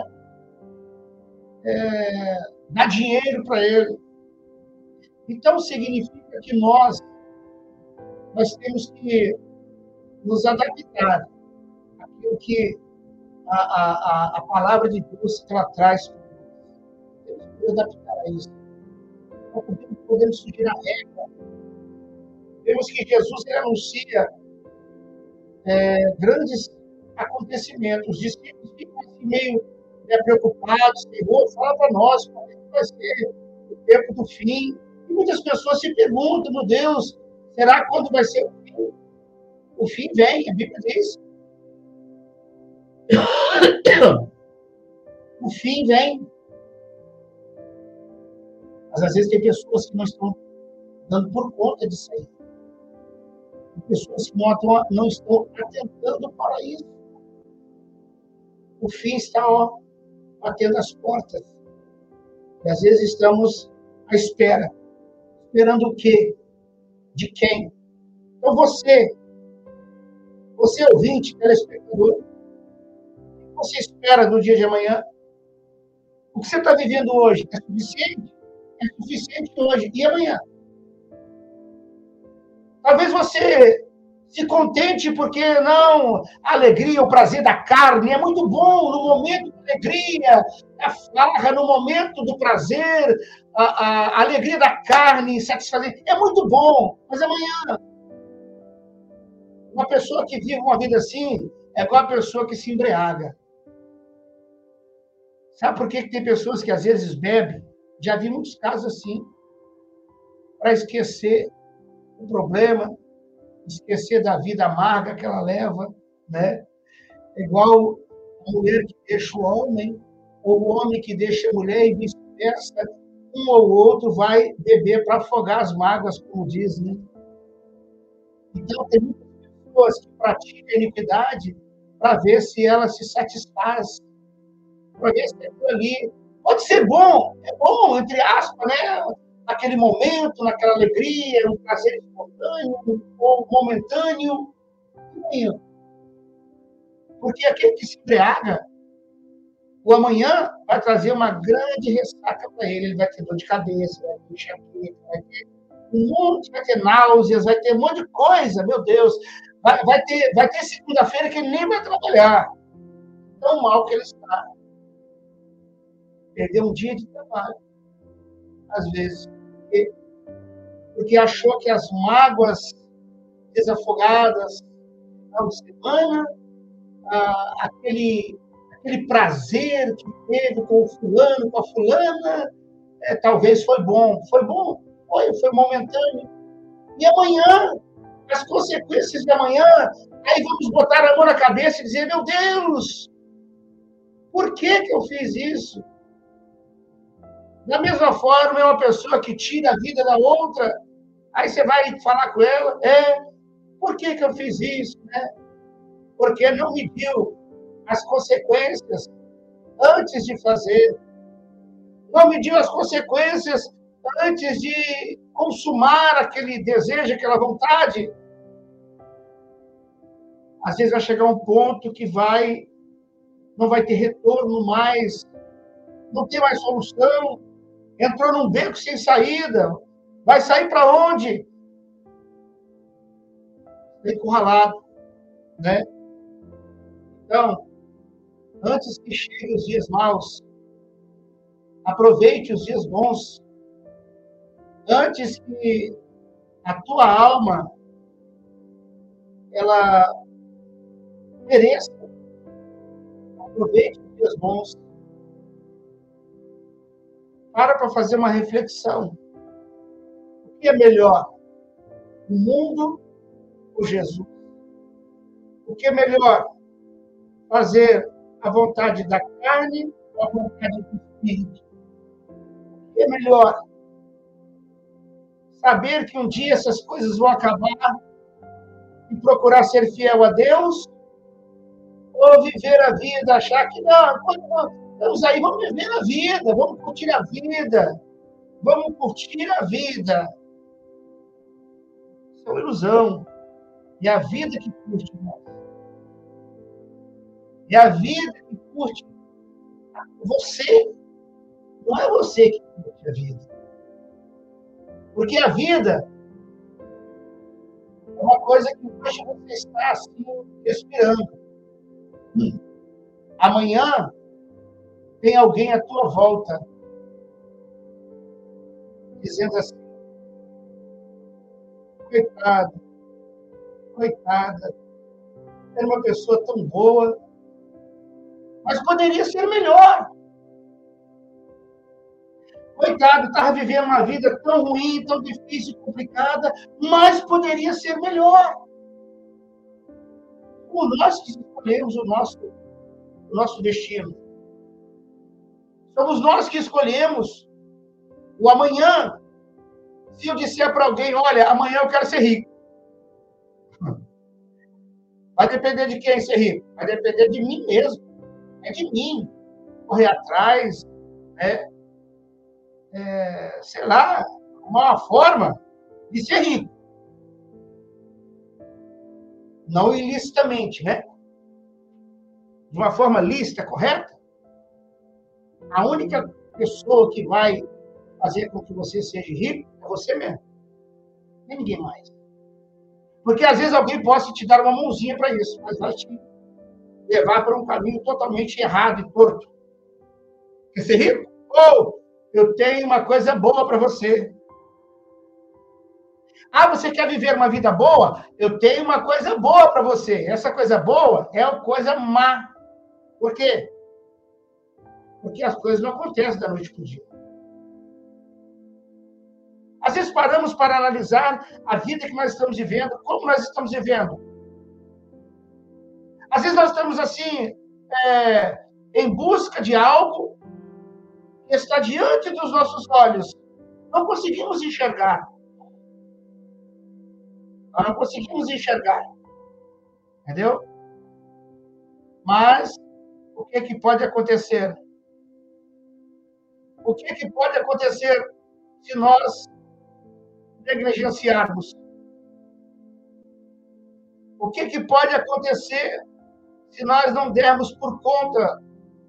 [SPEAKER 1] É, dá dinheiro para ele. Então, significa que nós, nós temos que nos adaptar àquilo que a, a, a palavra de Deus ela traz para nós. Temos que nos adaptar a isso. Não podemos fugir à regra. Vemos que Jesus ele anuncia é, grandes acontecimentos. Os discípulos ficam assim, meio né, preocupados. Senhor, fala para nós como é que vai ser o tempo do fim. E muitas pessoas se perguntam, meu Deus, será quando vai ser o fim? O fim vem, a Bíblia diz. O fim vem. Mas às vezes tem pessoas que não estão dando por conta disso aí. Tem pessoas que não, estão, não estão atentando para isso. O fim está ó, batendo as portas. E às vezes estamos à espera. Esperando o quê? De quem? Então você, você ouvinte, telespectador, o que você espera do dia de amanhã? O que você está vivendo hoje é suficiente? É suficiente hoje e amanhã. Talvez você se contente porque, não, a alegria, o prazer da carne é muito bom no momento da alegria, da farra, no momento do prazer, a, a, a alegria da carne, satisfazer, é muito bom, mas amanhã, uma pessoa que vive uma vida assim é igual a pessoa que se embriaga. Sabe por que tem pessoas que às vezes bebem? Já vi muitos casos assim, para esquecer o problema, esquecer da vida amarga que ela leva, né? É igual a mulher que deixa o homem, ou o homem que deixa a mulher e vice-versa, um ou outro vai beber para afogar as mágoas, como diz, né? Então, tem muitas pessoas que praticam a iniquidade para ver se ela se satisfaz, para ver se aquilo ali pode ser bom, é bom, entre aspas, né? Naquele momento, naquela alegria, um prazer espontâneo, ou momentâneo. Porque aquele que se embriaga, o amanhã vai trazer uma grande ressaca para ele. Ele vai ter dor de cabeça, vai ter enxaqueca, vai ter um monte, vai ter náuseas, vai ter um monte de coisa, meu Deus. Vai, vai ter, vai ter segunda-feira que ele nem vai trabalhar. Tão mal que ele está. Perdeu um dia de trabalho, às vezes. Porque, porque achou que as mágoas desafogadas no final de semana ah, aquele, aquele prazer que teve com o fulano, com a fulana, é, talvez foi bom. Foi bom? Foi, foi momentâneo. E amanhã, as consequências de amanhã, aí vamos botar a mão na cabeça e dizer, meu Deus, por que que eu fiz isso? Da mesma forma, é uma pessoa que tira a vida da outra, aí você vai falar com ela, é, por que que eu fiz isso? Né? Porque não mediu as consequências antes de fazer, não mediu as consequências antes de consumar aquele desejo, aquela vontade. Às vezes vai chegar um ponto que vai, não vai ter retorno mais, não tem mais solução, entrou num beco sem saída, vai sair para onde? Encurralado, né? Então, antes que cheguem os dias maus, aproveite os dias bons. Antes que a tua alma ela pereça, aproveite os dias bons. Para para fazer uma reflexão. O que é melhor? O mundo ou Jesus? O que é melhor? Fazer a vontade da carne ou a vontade do Espírito? O que é melhor? Saber que um dia essas coisas vão acabar e procurar ser fiel a Deus? Ou viver a vida, achar que não, vamos aí, vamos viver a vida, vamos curtir a vida, vamos curtir a vida. Isso é uma ilusão. E a vida que curte nós. E a vida que curte você. Não é você que curte a vida. Porque a vida é uma coisa que hoje você está assim, respirando. Amanhã tem alguém à tua volta dizendo assim, coitado, coitada, era uma pessoa tão boa, mas poderia ser melhor. Coitado, estava vivendo uma vida tão ruim, tão difícil, complicada, mas poderia ser melhor. Como nós que escolhemos o nosso, o nosso destino. Somos nós que escolhemos o amanhã. Se eu disser para alguém, olha, amanhã eu quero ser rico. Vai depender de quem ser rico? Vai depender de mim mesmo. É de mim. Correr atrás, né? É, sei lá, uma forma de ser rico. Não ilicitamente, né? De uma forma lícita, correta? A única pessoa que vai fazer com que você seja rico é você mesmo. Nem ninguém mais. Porque às vezes alguém possa te dar uma mãozinha para isso, mas vai te levar para um caminho totalmente errado e torto. Quer ser rico? Ou eu tenho uma coisa boa para você. Ah, você quer viver uma vida boa? Eu tenho uma coisa boa para você. Essa coisa boa é uma coisa má. Por quê? Porque as coisas não acontecem da noite para o dia. Às vezes paramos para analisar a vida que nós estamos vivendo, como nós estamos vivendo. Às vezes nós estamos assim, é, em busca de algo que está diante dos nossos olhos. Não conseguimos enxergar. Nós não conseguimos enxergar. Entendeu? Mas, o que é que pode acontecer? O que é que pode acontecer se nós negligenciarmos? O que é que pode acontecer se nós não dermos por conta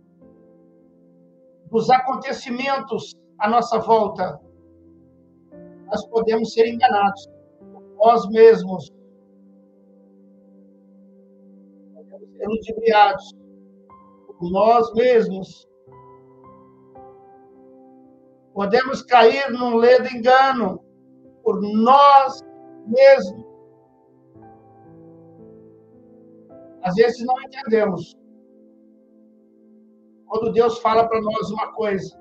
[SPEAKER 1] dos acontecimentos à nossa volta? Nós podemos ser enganados por nós mesmos. Podemos ser ludibriados por nós mesmos. Podemos cair num ledo engano por nós mesmos. Às vezes não entendemos. Quando Deus fala para nós uma coisa,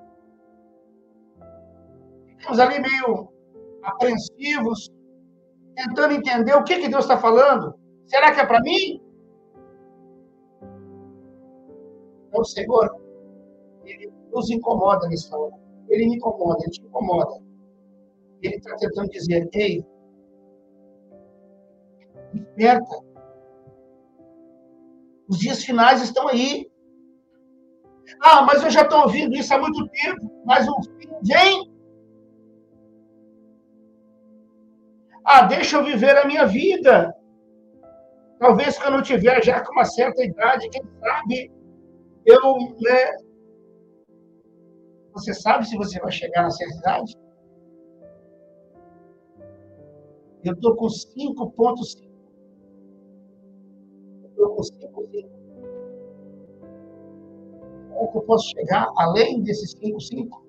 [SPEAKER 1] ficamos ali meio apreensivos, tentando entender o que, que Deus está falando. Será que é para mim? Então, o Senhor, Ele nos incomoda nessa hora. Ele me incomoda, Ele te incomoda. Ele está tentando dizer, ei, desperta. Os dias finais estão aí. Ah, mas eu já estou ouvindo isso há muito tempo, mas o fim vem. Ah, deixa eu viver a minha vida. Talvez quando eu tiver já com uma certa idade, quem sabe, eu, né? Você sabe se você vai chegar na certa idade? Eu estou com cinco ponto cinco. Eu estou com cinco ponto cinco. Será que eu posso chegar além desses cinco ponto cinco?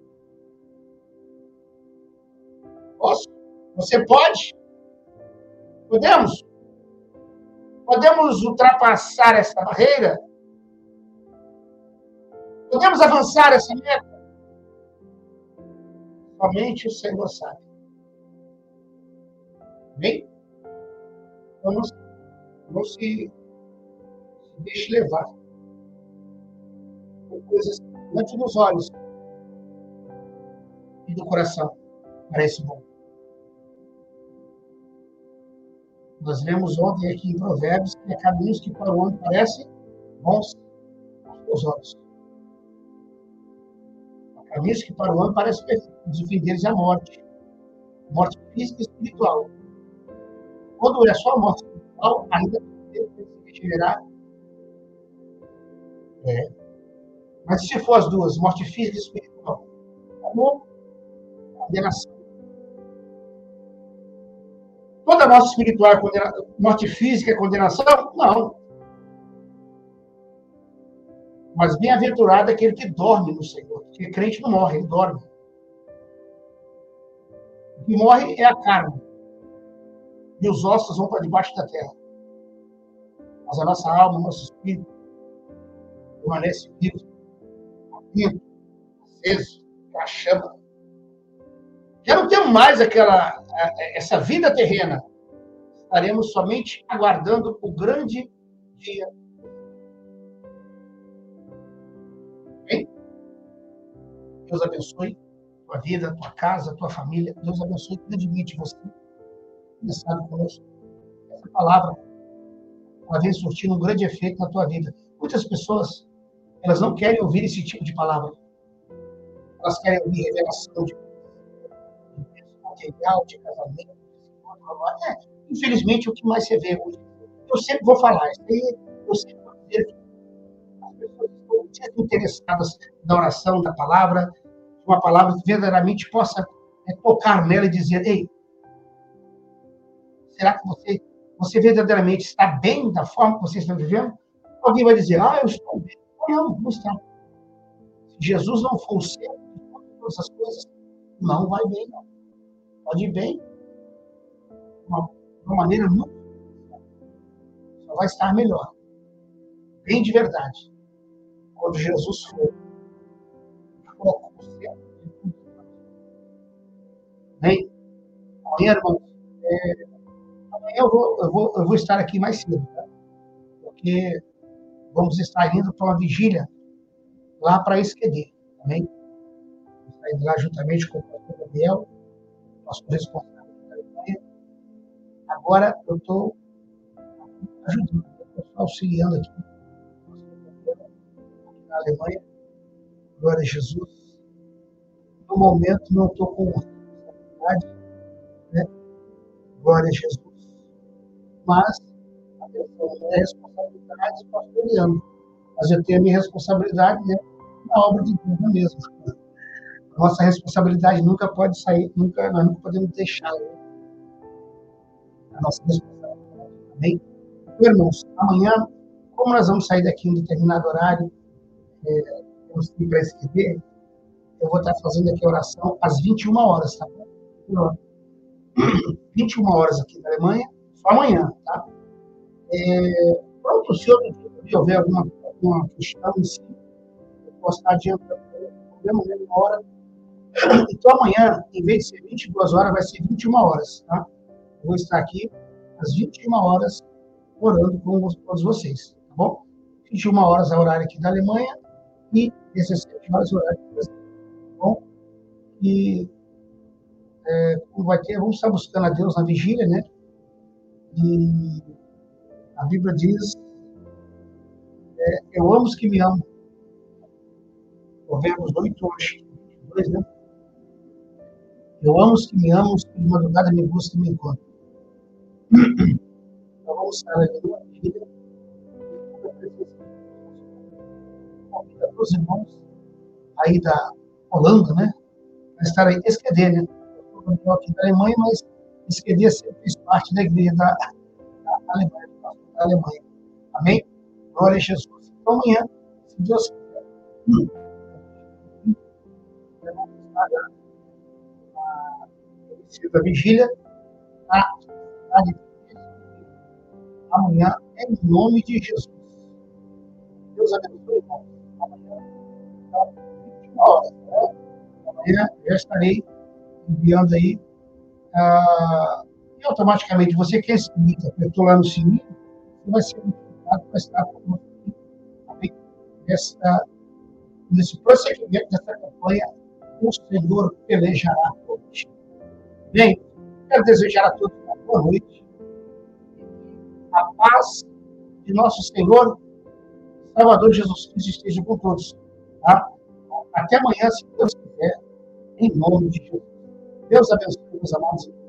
[SPEAKER 1] Posso? Você pode? Podemos? Podemos ultrapassar essa barreira? Podemos avançar essa meta? Somente o Senhor sabe. Bem? Então, não, não se, se deixe levar por coisas diante dos olhos e do coração. Parece bom. Nós lemos ontem aqui em Provérbios que há caminhos que para o homem parecem bons aos seus olhos. Há caminhos que para o homem parecem perfeitos, o fim deles é a morte. Morte física e espiritual. Quando é só a morte espiritual, ainda tem que se regenerar. É. Mas se for as duas, morte física e espiritual, amor, condenação. Toda morte espiritual é condenação, morte física é condenação? Não. Mas bem-aventurado é aquele que dorme no Senhor. Porque crente não morre, ele dorme. O que morre é a carne. E os ossos vão para debaixo da terra. Mas a nossa alma, o nosso espírito, permanece vivo, vivo, aceso, aquela chama. Já não temos mais aquela, essa vida terrena. Estaremos somente aguardando o grande dia. Bem? Deus abençoe tua vida, tua casa, tua família. Deus abençoe grandemente você. Começado conosco. Essa palavra, ela vem surtindo um grande efeito na tua vida. Muitas pessoas, elas não querem ouvir esse tipo de palavra. Elas querem ouvir revelação de material, de casamento, de é, infelizmente, o que mais você vê hoje. Eu sempre vou falar, eu sempre vou dizer que as pessoas estão sempre interessadas na oração, da palavra, uma palavra que verdadeiramente possa é, tocar nela e dizer, ei, será que você, você verdadeiramente está bem da forma que você está vivendo? Alguém vai dizer, ah, eu estou bem. Não, não está. Se Jesus não for o centro de todas essas coisas, não vai bem, não. Pode ir bem, de uma, uma maneira muito só vai estar melhor. Bem de verdade. Quando Jesus for o foco, o centro de tudo. Bem, amanhã, irmãos, é, amanhã eu vou, eu, vou, eu vou estar aqui mais cedo, tá? Porque vamos estar indo para uma vigília lá para Esquedê, também. Vamos estar indo lá juntamente com o pastor Gabriel, nosso responsável da Alemanha. Agora eu estou ajudando, estou auxiliando aqui na Alemanha. Glória a Jesus. No momento não estou com responsabilidade, né? Glória a Jesus. Mas a minha responsabilidade pastoreando. Mas eu tenho a minha responsabilidade, né, na obra de Deus mesmo. Nossa responsabilidade nunca pode sair, nunca, nós nunca podemos deixar, né, a nossa responsabilidade. Amém? Então, irmãos, amanhã, como nós vamos sair daqui em um determinado horário, é, temos que ir para escrever, eu vou estar fazendo aqui a oração às vinte e uma horas, tá bom? vinte e uma horas aqui na Alemanha, só amanhã, tá? É, Pronto, se outro dia houver alguma, alguma questão em si, eu posso estar adiantando, não tem problema, uma hora. Então, amanhã, em vez de ser vinte e duas horas, vai ser vinte e uma horas, tá? Eu vou estar aqui às vinte e uma horas, orando com todos vocês, tá bom? vinte e uma horas é o horário aqui da Alemanha e dezessete horas é o horário do Brasil, tá bom? E é, como vai ter, vamos estar buscando a Deus na vigília, né? E a Bíblia diz, é, eu amo os que me amam. Provérbios oito, vinte e dois, né? Eu amo os que me amam, os que de madrugada me buscam e me encontram. Então vamos estar ali na vigília. Convida para os irmãos aí da Holanda, né? Para estar aí, Esquedê, né? Eu estou aqui da Alemanha, mas Esquedê sempre fez parte da igreja da, da Alemanha, da Alemanha. Amém? Glória a Jesus. Então amanhã, se Deus quiser, hum, vamos estar na, na vigília, na cidade de amanhã, em nome de Jesus. Deus abençoe, irmãos. Amanhã, às vinte e uma horas, né? Amanhã já estarei enviando aí. Ah, e automaticamente, você que é inscrito, apertou lá no sininho, você vai ser notificado para estar conosco aqui nessa, nesse prosseguimento dessa campanha. O Senhor pelejará hoje. Bem, quero desejar a todos uma boa noite. A paz de nosso Senhor Salvador Jesus Cristo esteja com todos. Tá? Até amanhã, se Deus quiser, em nome de Jesus. Deus abençoe, meus amados.